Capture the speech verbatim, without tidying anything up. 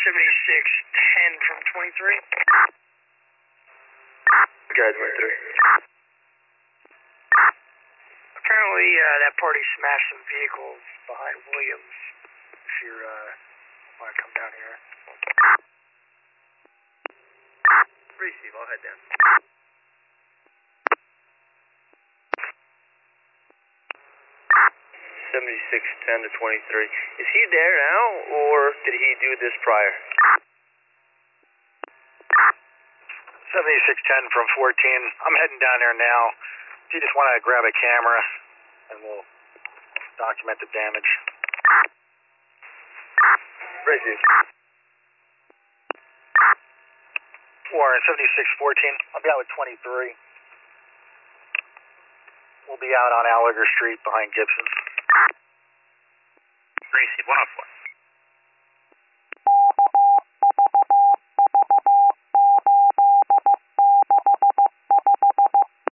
seventy-six ten from twenty-three. Guy twenty-three. Apparently, uh, that party smashed some vehicles behind Williams. If you uh, want to come down here. Receive, I'll head down. seventy-six ten to twenty-three. Is he there now, or did he do this prior? seventy-six ten from fourteen. I'm heading down there now. If you just want to grab a camera, and we'll document the damage. Receive. Warren, seventy-six fourteen. I'll be out with twenty-three. We'll be out on Alliger Street behind Gibson's. Receive, one oh four.